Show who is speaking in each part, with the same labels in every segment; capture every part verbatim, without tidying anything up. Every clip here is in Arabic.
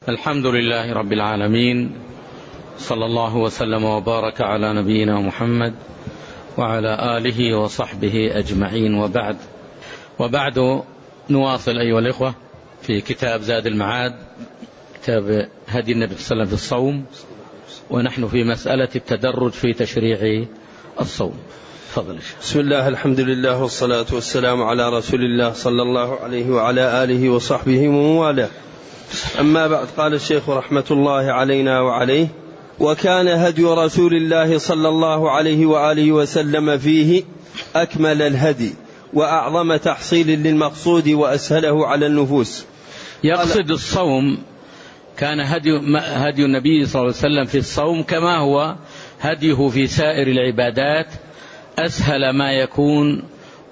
Speaker 1: الحمد لله رب العالمين، صلى الله وسلم وبارك على نبينا محمد وعلى آله وصحبه أجمعين، وبعد وبعد نواصل أيها الإخوة في كتاب زاد المعاد، كتاب هدي النبي صلى الله عليه وسلم في الصوم، ونحن في مسألة التدرج في تشريع الصوم. تفضل.
Speaker 2: بسم الله، الحمد لله والصلاة والسلام على رسول الله صلى الله عليه وعلى آله وصحبه ومواله. أما بعد، قال الشيخ رحمة الله علينا وعليه: وكان هدي رسول الله صلى الله عليه وآله وسلم فيه أكمل الهدي وأعظم تحصيل للمقصود وأسهله على النفوس.
Speaker 1: يقصد الصوم، كان هدي, هدي النبي صلى الله عليه وسلم في الصوم كما هو هديه في سائر العبادات، أسهل ما يكون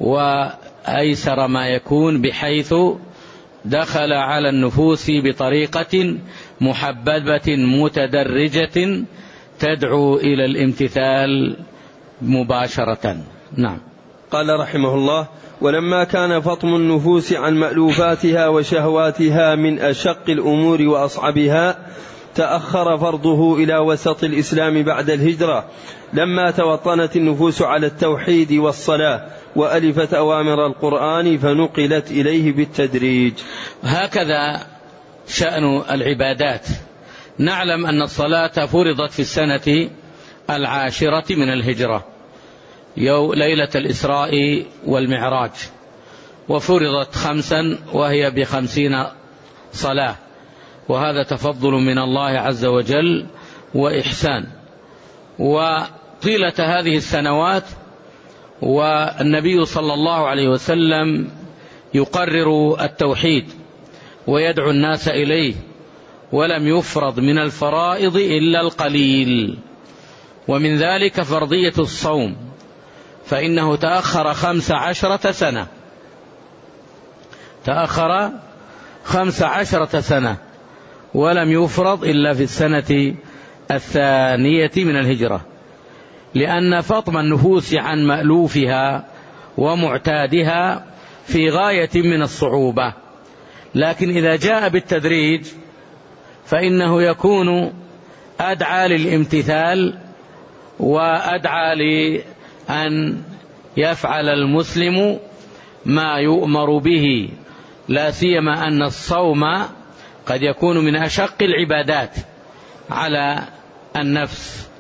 Speaker 1: وأيسر ما يكون، بحيث دخل على النفوس بطريقة محببة متدرجة تدعو إلى الامتثال مباشرة. نعم.
Speaker 2: قال رحمه الله: ولما كان فطم النفوس عن مألوفاتها وشهواتها من أشق الأمور وأصعبها، تأخر فرضه إلى وسط الإسلام بعد الهجرة، لما توطنت النفوس على التوحيد والصلاة وألفت أوامر القرآن فنقلت إليه بالتدريج.
Speaker 1: هكذا شأن العبادات. نعلم أن الصلاة فرضت في السنة العاشرة من الهجرة، يوم ليلة الإسراء والمعراج، وفرضت خمسا وهي بخمسين صلاة، وهذا تفضل من الله عز وجل وإحسان. وطيلة هذه السنوات والنبي صلى الله عليه وسلم يقرر التوحيد ويدعو الناس إليه، ولم يفرض من الفرائض إلا القليل، ومن ذلك فرضية الصوم، فإنه تأخر خمس عشرة سنة تأخر خمس عشرة سنة ولم يفرض إلا في السنة الثانية من الهجرة، لأن فطم النفوس عن مألوفها ومعتادها في غاية من الصعوبة. لكن إذا جاء بالتدريج فإنه يكون أدعى للامتثال وأدعى لأن يفعل المسلم ما يؤمر به، لا سيما أن الصوم قد يكون من أشق العبادات على النفس،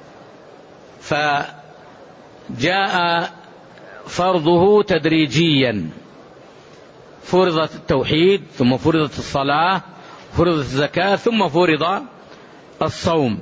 Speaker 1: فجاء فرضه تدريجيا، فرضت التوحيد ثم فرضت الصلاة، فرضت الزكاة، ثم فرض الصوم.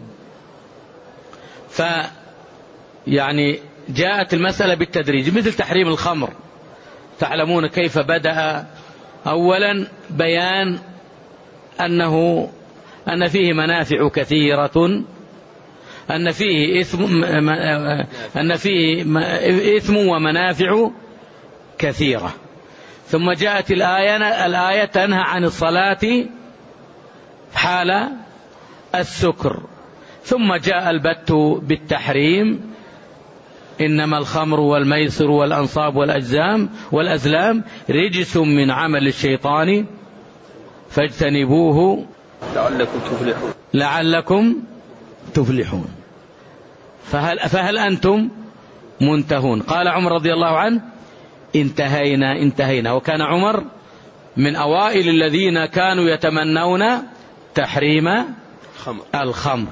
Speaker 1: فيعني جاءت المسألة بالتدريج، مثل تحريم الخمر. تعلمون كيف بدأ؟ أولا بيان أنه أن فيه منافع كثيرة، أن فيه إثم أن فيه إثم ومنافع كثيرة. ثم جاءت الآية الآية تنهى عن الصلاة حال السكر. ثم جاء البت بالتحريم: إنما الخمر والميسر والأنصاب والأجزام والأزلام رجس من عمل الشيطان فاجتنبوه
Speaker 2: لعلكم تفلحون
Speaker 1: لعلكم تفلحون فهل, فهل أنتم منتهون؟ قال عمر رضي الله عنه: انتهينا انتهينا. وكان عمر من أوائل الذين كانوا يتمنون تحريم الخمر.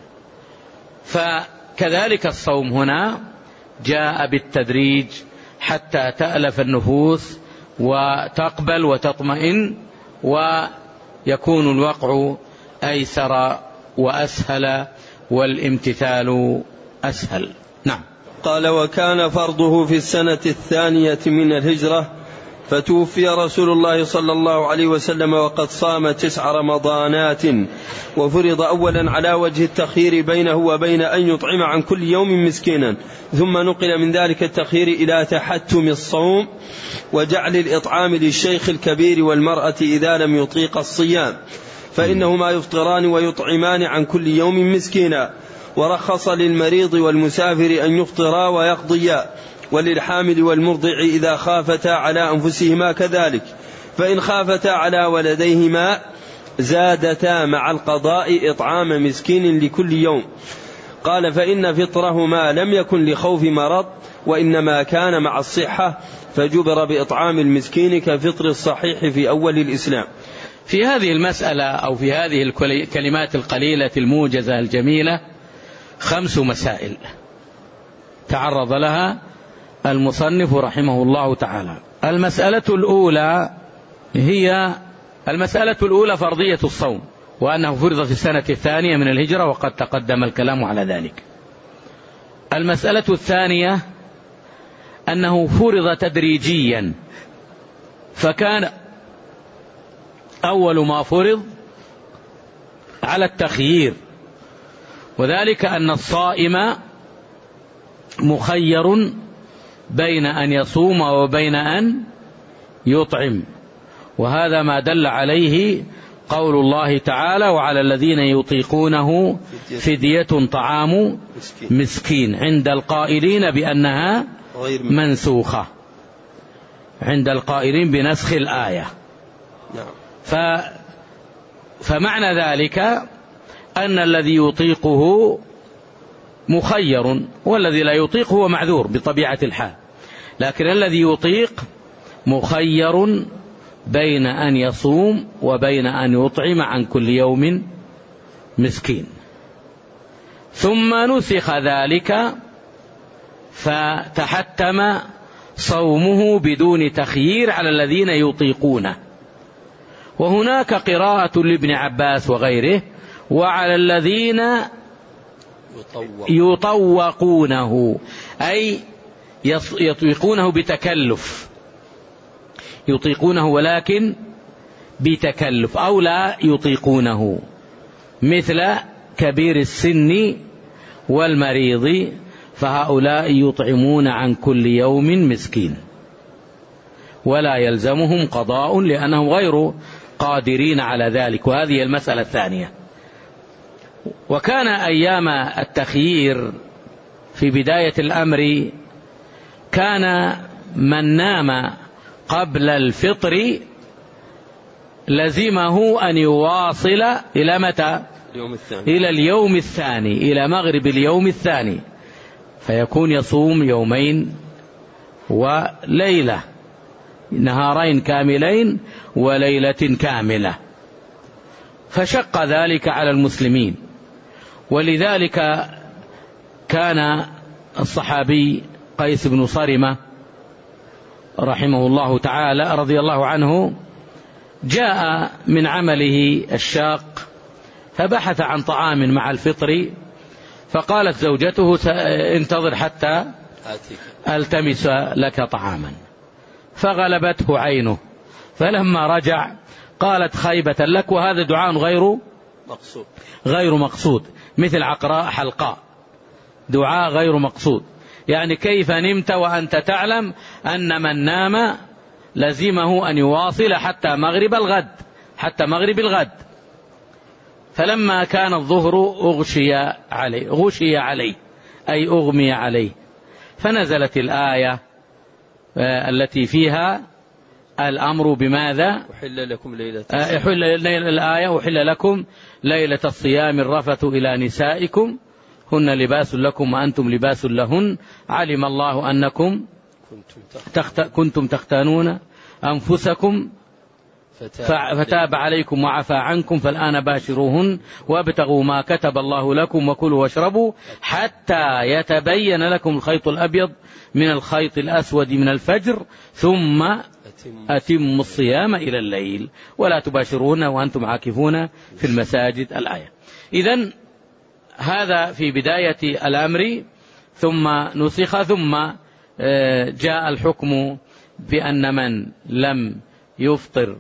Speaker 1: فكذلك الصوم هنا جاء بالتدريج حتى تألف النفوس وتقبل وتطمئن، ويكون الوقع أيسر وأسهل والامتثال أسهل. نعم.
Speaker 2: قال: وكان فرضه في السنة الثانية من الهجرة، فتوفي رسول الله صلى الله عليه وسلم وقد صام تسع رمضانات، وفرض أولا على وجه التخيير بينه وبين أن يطعم عن كل يوم مسكينا، ثم نقل من ذلك التخيير إلى تحتم الصوم وجعل الإطعام للشيخ الكبير والمرأة إذا لم يطيق الصيام، فإنهما يفطران ويطعمان عن كل يوم مسكينا. ورخص للمريض والمسافر أن يفطرا ويقضيا، وللحامل والمرضع إذا خافتا على أنفسهما كذلك، فإن خافتا على ولديهما زادتا مع القضاء إطعام مسكين لكل يوم. قال فإن فطرهما لم يكن لخوف مرض وإنما كان مع الصحة فجبر بإطعام المسكين كفطر الصحيح في أول الإسلام.
Speaker 1: في هذه المسألة أو في هذه الكلمات القليلة الموجزة الجميلة خمس مسائل تعرض لها المصنف رحمه الله تعالى. المسألة الأولى هي المسألة الأولى فرضية الصوم، وأنه فرض في السنة الثانية من الهجرة، وقد تقدم الكلام على ذلك. المسألة الثانية أنه فرض تدريجيا، فكان أول ما فرض على التخيير، وذلك أن الصائم مخير بين أن يصوم وبين أن يطعم، وهذا ما دل عليه قول الله تعالى وعلى الذين يطيقونه فدية طعام مسكين، عند القائلين بأنها منسوخة، عند القائلين بنسخ الآية. ف فمعنى ذلك أن الذي يطيقه مخير، والذي لا يطيق هو معذور بطبيعة الحال، لكن الذي يطيق مخير بين أن يصوم وبين أن يطعم عن كل يوم مسكين. ثم نسخ ذلك فتحتم صومه بدون تخيير على الذين يطيقونه، وهناك قراءة لابن عباس وغيره وعلى الذين يطوقونه، أي يطيقونه بتكلف، يطيقونه ولكن بتكلف، أو لا يطيقونه، مثل كبير السن والمريض، فهؤلاء يطعمون عن كل يوم مسكين ولا يلزمهم قضاء لأنهم غير قادرين على ذلك. وهذه المسألة الثانية. وكان أيام التخيير في بداية الأمر كان من نام قبل الفطر لزمه أن يواصل إلى متى؟
Speaker 2: اليوم الثاني.
Speaker 1: إلى اليوم الثاني، إلى مغرب اليوم الثاني، فيكون يصوم يومين وليلة، نهارين كاملين وليلة كاملة، فشق ذلك على المسلمين. ولذلك كان الصحابي قيس بن صرمة رحمه الله تعالى رضي الله عنه جاء من عمله الشاق فبحث عن طعام مع الفطر، فقالت زوجته انتظر حتى ألتمس لك طعاما، فغلبته عينه، فلما رجع قالت خيبة لك، وهذا دعاء غير
Speaker 2: مقصود
Speaker 1: غير مقصود مثل عقراء حلقاء، دعاء غير مقصود، يعني كيف نمت وأنت تعلم أن من نام لزمه أن يواصل حتى مغرب الغد، حتى مغرب الغد. فلما كان الظهر أغشي عليه، غشي عليه أي أغمي عليه، فنزلت الآية التي فيها الأمر بماذا؟
Speaker 2: أحل لكم ليلة
Speaker 1: أحل الآية أحل لكم ليلة الصيام الرفث إلى نسائكم هن لباس لكم وأنتم لباس لهن، علم الله أنكم كنتم تختانون أنفسكم فتاب عليكم وعفى عنكم فالآن باشروهن وابتغوا ما كتب الله لكم وكلوا واشربوا حتى يتبين لكم الخيط الأبيض من الخيط الأسود من الفجر ثم أتموا الصيام إلى الليل ولا تباشرون وأنتم عاكفون في المساجد، الآية. إذن هذا في بداية الأمر، ثم نسخ، ثم جاء الحكم بأن من لم يفطر،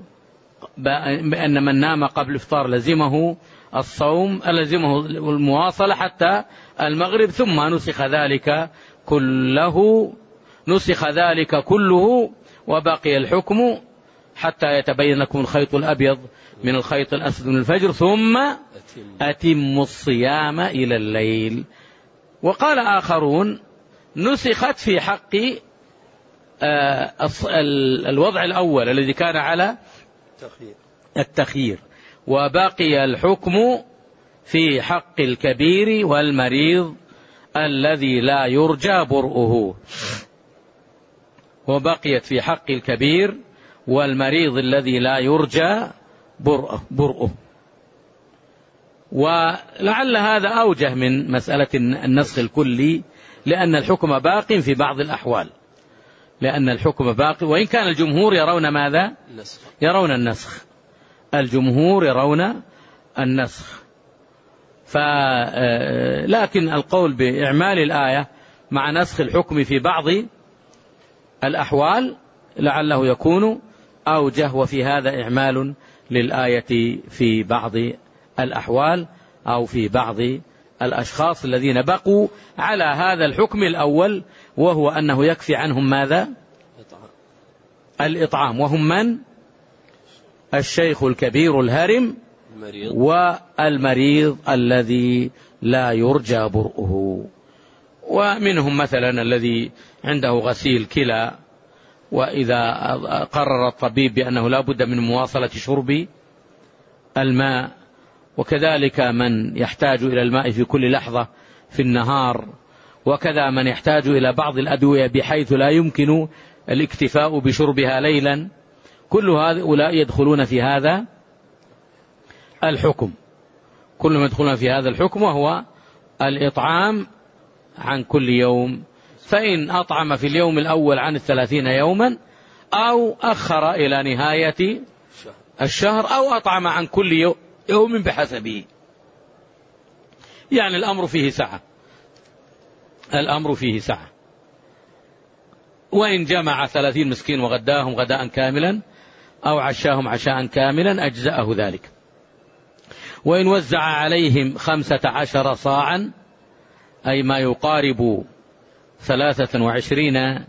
Speaker 1: بأن من نام قبل الإفطار لزمه الصوم، لزمه المواصلة حتى المغرب، ثم نسخ ذلك كله نسخ ذلك كله وبقي الحكم حتى يتبين لكم الخيط الأبيض من الخيط الأسود من الفجر ثم أتموا الصيام إلى الليل. وقال آخرون نسخت في حق الوضع الأول الذي كان على التخيير، وبقي الحكم في حق الكبير والمريض الذي لا يرجى برؤه. وبقيت في حق الكبير والمريض الذي لا يرجى برؤه. ولعل هذا أوجه من مسألة النسخ الكلي، لأن الحكم باق في بعض الأحوال، لأن الحكم باقي، وإن كان الجمهور يرون ماذا؟ يرون النسخ. الجمهور يرون النسخ. لكن القول بإعمال الآية مع نسخ الحكم في بعض الأحوال لعله يكون أوجه، وفي هذا إعمال للآية في بعض الأحوال أو في بعض الأشخاص الذين بقوا على هذا الحكم الأول، وهو أنه يكفي عنهم ماذا؟ الإطعام. وهم من؟ الشيخ الكبير الهرم والمريض الذي لا يرجى برؤه. ومنهم مثلا الذي عنده غسيل كلى، وإذا قرر الطبيب بأنه لا بد من مواصلة شرب الماء، وكذلك من يحتاج إلى الماء في كل لحظة في النهار، وكذا من يحتاج إلى بعض الأدوية بحيث لا يمكن الاكتفاء بشربها ليلا، كل هؤلاء يدخلون في هذا الحكم. كلهم يدخلون في هذا الحكم، وهو الإطعام عن كل يوم. فإن أطعم في اليوم الأول عن الثلاثين يوما، أو أخر إلى نهاية الشهر، أو أطعم عن كل يوم بحسبه، يعني الأمر فيه سعة. الأمر فيه سعة. وإن جمع ثلاثين مسكين وغداهم غداء كاملا أو عشاهم عشاء كاملا أجزأه ذلك. وإن وزع عليهم خمسة عشر صاعا، أي ما يقارب ثلاثة وعشرين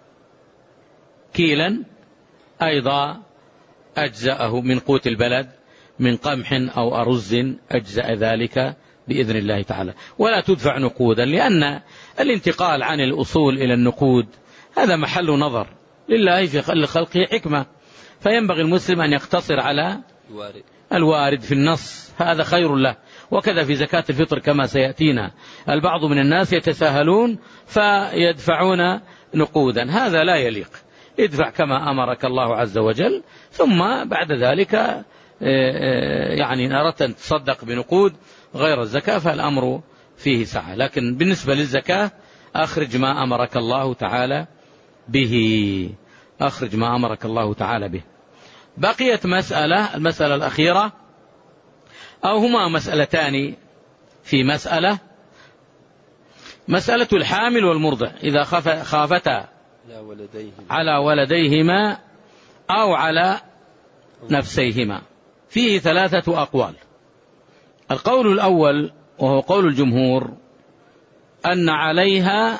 Speaker 1: كيلا، أيضا أجزأه من قوت البلد من قمح أو أرز، أجزأ ذلك بإذن الله تعالى. ولا تدفع نقودا، لأن الانتقال عن الأصول إلى النقود هذا محل نظر، لله في خلقه حكمة، فينبغي المسلم أن يقتصر على الوارد في النص، هذا خير له. وكذا في زكاة الفطر كما سيأتينا، البعض من الناس يتساهلون فيدفعون نقودا، هذا لا يليق. ادفع كما أمرك الله عز وجل، ثم بعد ذلك يعني أردت أن تصدق بنقود غير الزكاة فالأمر فيه سعة. لكن بالنسبة للزكاة أخرج ما أمرك الله تعالى به، أخرج ما أمرك الله تعالى به. بقيت مسألة، المسألة الأخيرة، أو هما مسألتان في مسألة، مسألة الحامل والمرضع إذا خافتا على ولديهما أو على نفسيهما، فيه ثلاثة أقوال. القول الأول وهو قول الجمهور أن عليها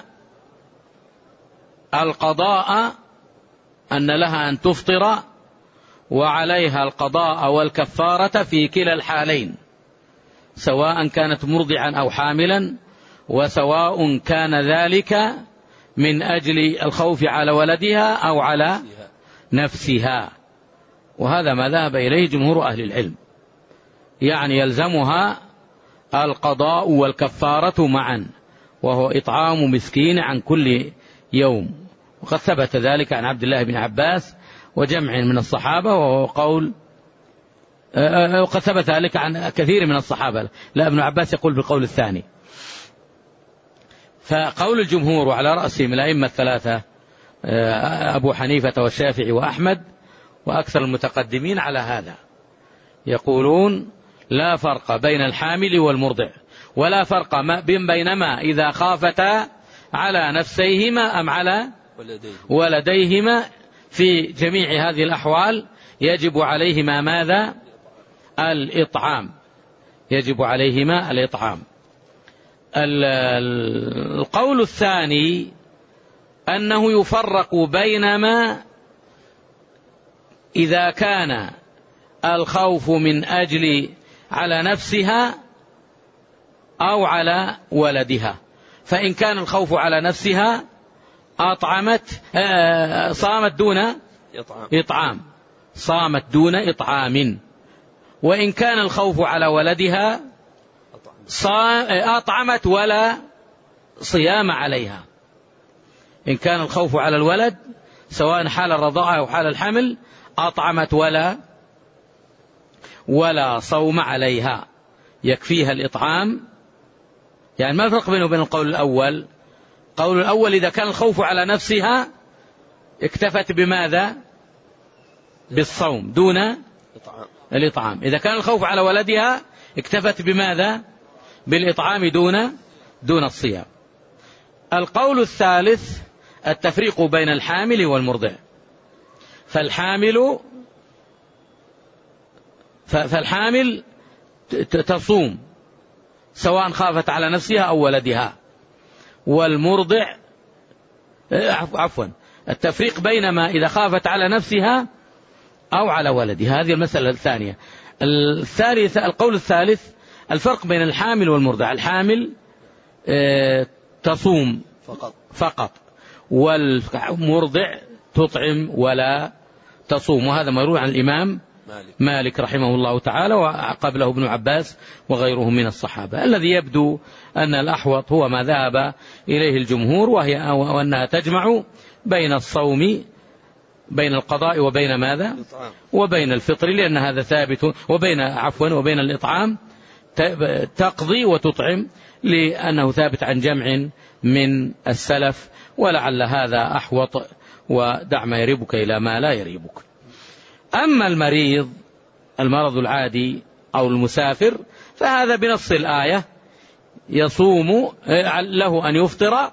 Speaker 1: القضاء، أن لها أن تفطر، وعليها القضاء والكفارة في كلا الحالين، سواء كانت مرضعا أو حاملا، وسواء كان ذلك من أجل الخوف على ولدها أو على نفسها. وهذا ما ذهب إليه جمهور أهل العلم، يعني يلزمها القضاء والكفارة معا، وهو إطعام مسكين عن كل يوم. وقد ثبت ذلك عن عبد الله بن عباس وجمع من الصحابة، وهو قول، وقد ثبت ذلك عن كثير من الصحابة، لا ابن عباس يقول بالقول الثاني. فقول الجمهور وعلى رأسهم الأئمة الثلاثة أبو حنيفة والشافعي وأحمد وأكثر المتقدمين على هذا، يقولون لا فرق بين الحامل والمرضع، ولا فرق بينما إذا خافتا على نفسيهما أم على ولديهما، في جميع هذه الأحوال يجب عليهما ماذا؟ الإطعام، يجب عليهما الإطعام. القول الثاني أنه يفرق بينما إذا كان الخوف من أجل على نفسها أو على ولدها. فإن كان الخوف على نفسها أطعمت صامت دون إطعام، صامت دون إطعام، وإن كان الخوف على ولدها أطعمت ولا صيام عليها. إن كان الخوف على الولد سواء حال الرضاعة أو حال الحمل أطعمت ولا ولا صوم عليها، يكفيها الإطعام. يعني ما الفرق بينه وبين القول الأول؟ قول الأول إذا كان الخوف على نفسها اكتفت بماذا؟ بالصوم دون الإطعام. إذا كان الخوف على ولدها اكتفت بماذا؟ بالإطعام دون دون الصيام. القول الثالث التفريق بين الحامل والمرضع. فالحامل فالحامل تصوم سواء خافت على نفسها أو ولدها، والمرضع عفوا التفريق بينما إذا خافت على نفسها أو على ولدها. هذه المسألة الثانية. الثالث القول الثالث الفرق بين الحامل والمرضع. الحامل تصوم فقط, فقط والمرضع تطعم ولا تصوم، وهذا مروي عن الإمام مالك, مالك رحمه الله تعالى، وقبله ابن عباس وغيره من الصحابة. الذي يبدو أن الأحوط هو ما ذهب إليه الجمهور، وهي وأنها تجمع بين الصوم بين القضاء وبين ماذا؟ وبين الفطر، لأن هذا ثابت، وبين عفوا وبين الإطعام تقضي وتطعم، لأنه ثابت عن جمع من السلف، ولعل هذا أحوط، ودع ما يريبك إلى ما لا يريبك. أما المريض المرض العادي أو المسافر فهذا بنص الآية يصوم له أن يفطر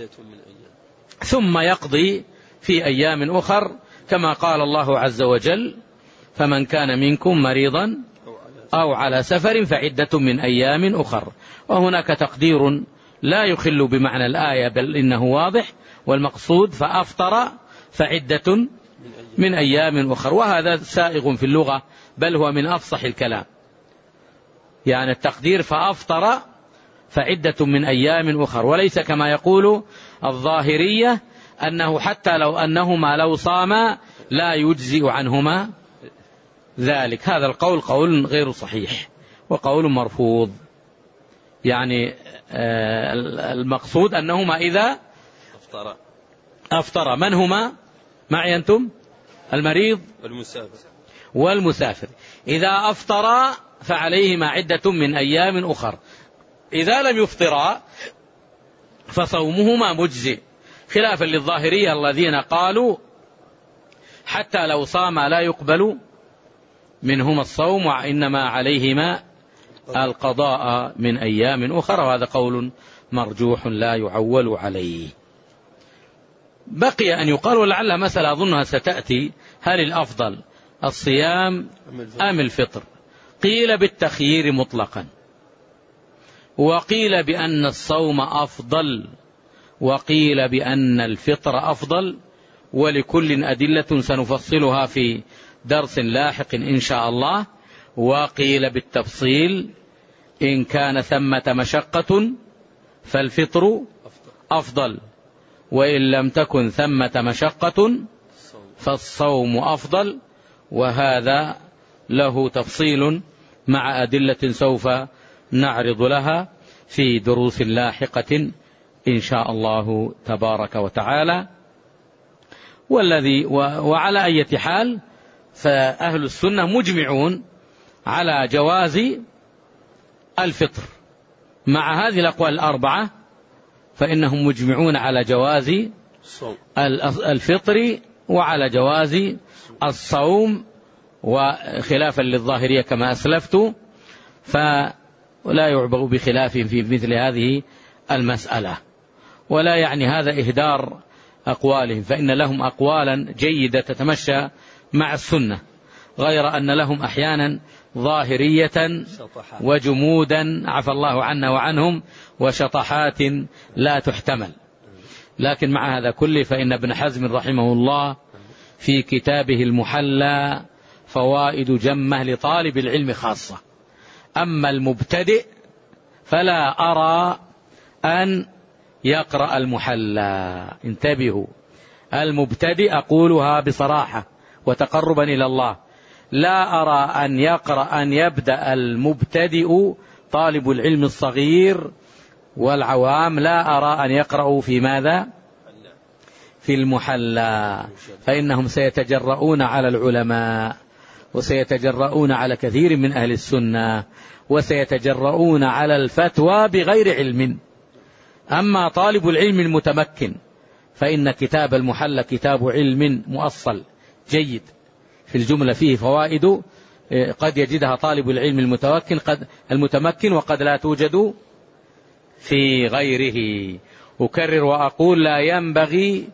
Speaker 1: ثم يقضي في أيام أخر، كما قال الله عز وجل: فمن كان منكم مريضا أو على سفر فعدة من أيام أخر. وهناك تقدير لا يخل بمعنى الآية، بل إنه واضح، والمقصود فأفطر فعدة من أيام أخر، وهذا سائغ في اللغة، بل هو من أفصح الكلام. يعني التقدير فأفطر فعدة من أيام أخر، وليس كما يقول الظاهرية أنه حتى لو أنهما لو صاما لا يجزئ عنهما ذلك. هذا القول قول غير صحيح وقول مرفوض. يعني المقصود أنهما إذا أفطر أفطر من هما معي أنتم؟ المريض والمسافر والمسافر إذا أفطر فعليهما عدة من أيام أخر. إذا لم يفطرا فصومهما مجزئ، خلافا للظاهرية الذين قالوا حتى لو صام لا يقبل منهما الصوم، وإنما عليهما القضاء من أيام أخرى، وهذا قول مرجوح لا يعول عليه. بقي أن يقال، ولعل مسألة أظنها ستأتي: هل الأفضل الصيام أم الفطر؟ قيل بالتخيير مطلقا، وقيل بأن الصوم أفضل، وقيل بأن الفطر أفضل، ولكل أدلة سنفصلها في درس لاحق إن شاء الله. وقيل بالتفصيل: إن كان ثمة مشقة فالفطر أفضل، وإن لم تكن ثمة مشقة فالصوم أفضل. وهذا له تفصيل مع أدلة سوف نعرض لها في دروس لاحقة إن شاء الله تبارك وتعالى. والذي وعلى أي حال فأهل السنة مجمعون على جواز الفطر. مع هذه الأقوال الأربعة فإنهم مجمعون على جواز الفطر وعلى جواز الصوم، وخلافا للظاهرية كما أسلفت، فلا يعبغ بخلاف في مثل هذه المسألة. ولا يعني هذا إهدار أقوالهم، فإن لهم أقوالا جيدة تتمشى مع السنة، غير أن لهم أحيانا ظاهرية وجمودا عفى الله عنا وعنهم وشطحات لا تحتمل. لكن مع هذا كله فإن ابن حزم رحمه الله في كتابه المحلى فوائد جمة لطالب العلم خاصة. أما المبتدئ فلا أرى أن يقرأ المحلى. انتبهوا، المبتدئ أقولها بصراحة وتقربا إلى الله، لا أرى أن يقرأ أن يبدأ المبتدئ طالب العلم الصغير والعوام لا أرى أن يقرأوا في ماذا؟ في المحلى، فإنهم سيتجرؤون على العلماء وسيتجرؤون على كثير من أهل السنة وسيتجرؤون على الفتوى بغير علم. أما طالب العلم المتمكن فإن كتاب المحلى كتاب علم مؤصل جيد، في الجملة فيه فوائد قد يجدها طالب العلم المتمكن قد المتمكن وقد لا توجد في غيره. أكرر وأقول لا ينبغي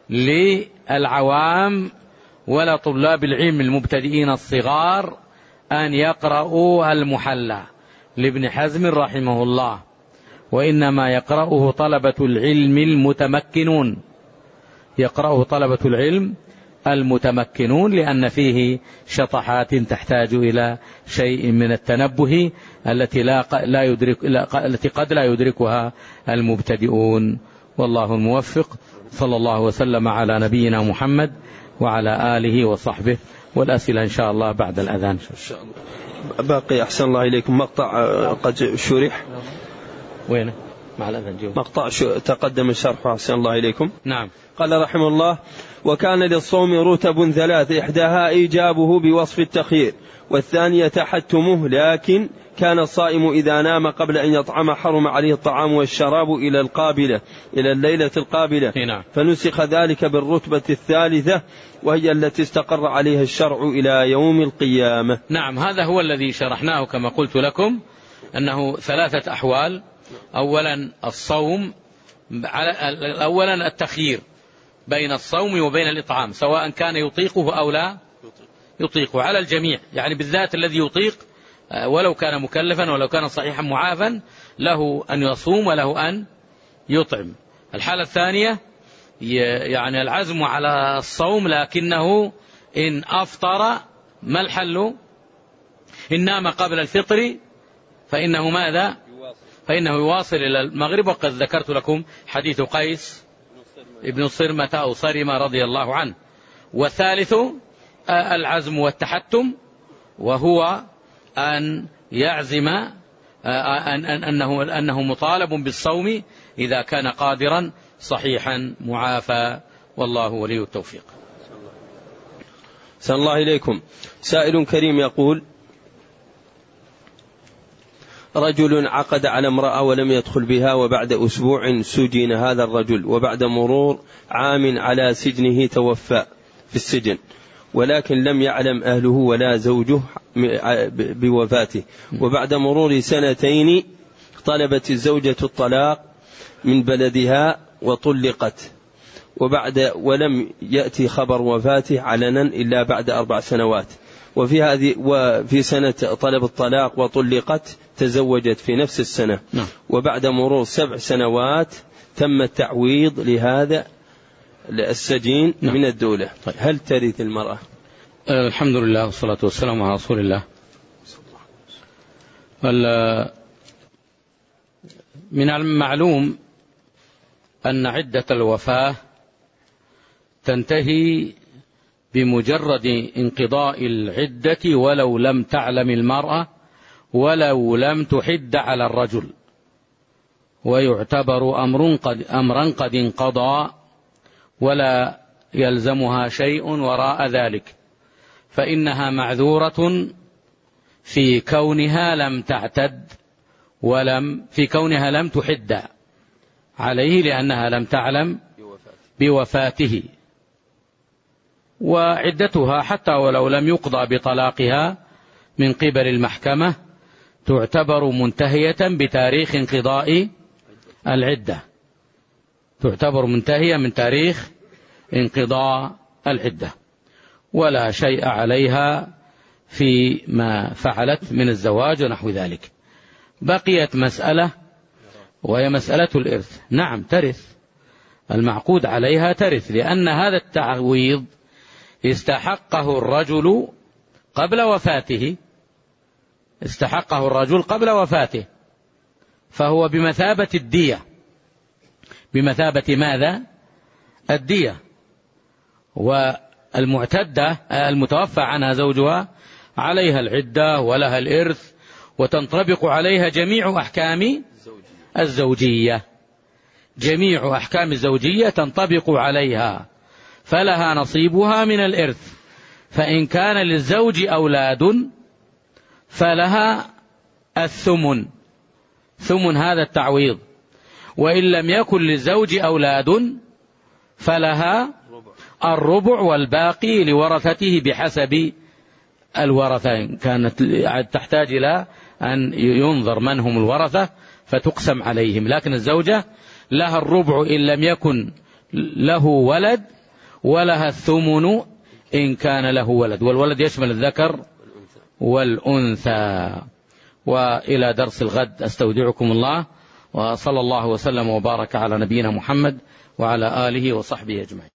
Speaker 1: للعوام ولا طلاب العلم المبتدئين الصغار أن يقرأوا المحلى لابن حزم رحمه الله، وإنما يقرأه طلبة العلم المتمكنون، يقرأه طلبة العلم المتمكنون، لأن فيه شطحات تحتاج إلى شيء من التنبه التي لا لا يدرك لا التي قد لا يدركها المبتدئون. والله الموفق. صلى الله وسلم على نبينا محمد وعلى آله وصحبه. والأسئلة إن شاء الله بعد الأذان.
Speaker 2: إن شاء الله. باقي أحسن الله إليكم مقطع قد شرح.
Speaker 1: وين مع الأذان جو.
Speaker 2: مقطع تقدم الشرح أحسن الله إليكم.
Speaker 1: نعم.
Speaker 2: قال رحمه الله: وكان للصوم رتب ثلاث، إحداها إيجابه بوصف التخيير، والثانية تحتمه، لكن كان الصائم إذا نام قبل أن يطعم حرم عليه الطعام والشراب إلى القابلة إلى الليلة القابلة.
Speaker 1: نعم.
Speaker 2: فنسخ ذلك بالرتبة الثالثة وهي التي استقر عليها الشرع إلى يوم القيامة.
Speaker 1: نعم، هذا هو الذي شرحناه كما قلت لكم، أنه ثلاثة أحوال. أولا الصوم، أولا التخيير بين الصوم وبين الإطعام، سواء كان يطيقه أو لا يطيقه، على الجميع، يعني بالذات الذي يطيق ولو كان مكلفا ولو كان صحيحا معافا له أن يصوم وله أن يطعم. الحالة الثانية يعني العزم على الصوم لكنه إن أفطر ما الحل؟ إن نام قبل الفطر فإنه ماذا؟ فإنه يواصل إلى المغرب. وقد ذكرت لكم حديث قيس ابن صرمة أو صرمة رضي الله عنه. والثالث العزم والتحتم، وهو أن يعزم أن أنه أنه مطالب بالصوم إذا كان قادرا صحيحا معافى، والله ولي التوفيق.
Speaker 2: سأل الله إليكم. سائل كريم يقول: رجل عقد على امرأة ولم يدخل بها، وبعد أسبوع سجن هذا الرجل، وبعد مرور عام على سجنه توفى في السجن، ولكن لم يعلم أهله ولا زوجه بوفاته، وبعد مرور سنتين طلبت الزوجة الطلاق من بلدها وطلقت، وبعد ولم يأتي خبر وفاته علنا إلا بعد أربع سنوات، وفي هذه وفي سنة طلب الطلاق وطلقت تزوجت في نفس السنة.
Speaker 1: نعم.
Speaker 2: وبعد مرور سبع سنوات تم التعويض لهذا السجين. نعم. من الدولة. طيب. هل ترث المرأة؟
Speaker 1: الحمد لله والصلاة والسلام على رسول الله. من المعلوم أن عدة الوفاة تنتهي بمجرد انقضاء العدة ولو لم تعلم المرأة ولو لم تحد على الرجل، ويعتبر أمر قد أمرا قد انقضى ولا يلزمها شيء وراء ذلك، فإنها معذورة في كونها لم تعتد ولم في كونها لم تحد عليه لأنها لم تعلم بوفاته، وعدتها حتى ولو لم يقضى بطلاقها من قبل المحكمة تعتبر منتهية بتاريخ انقضاء العدة، تعتبر منتهية من تاريخ انقضاء العدة، ولا شيء عليها فيما فعلت من الزواج ونحو ذلك. بقيت مسألة وهي مسألة الإرث. نعم ترث، المعقود عليها ترث، لأن هذا التعويض استحقه الرجل قبل وفاته، استحقه الرجل قبل وفاته، فهو بمثابة الدية، بمثابة ماذا؟ الدية. والمعتدة المتوفى عنها زوجها عليها العدة ولها الإرث، وتنطبق عليها جميع أحكام الزوجية، جميع أحكام الزوجية تنطبق عليها، فلها نصيبها من الإرث. فإن كان للزوج أولاد فلها الثمن، ثمن هذا التعويض. وإن لم يكن للزوج أولاد فلها الربع، والباقي لورثته بحسب الورثة. كانت تحتاج إلى أن ينظر من هم الورثة فتقسم عليهم، لكن الزوجة لها الربع إن لم يكن له ولد، ولها الثمن إن كان له ولد، والولد يشمل الذكر والأنثى. وإلى درس الغد أستودعكم الله، وصلى الله وسلم وبارك على نبينا محمد وعلى آله وصحبه أجمعين.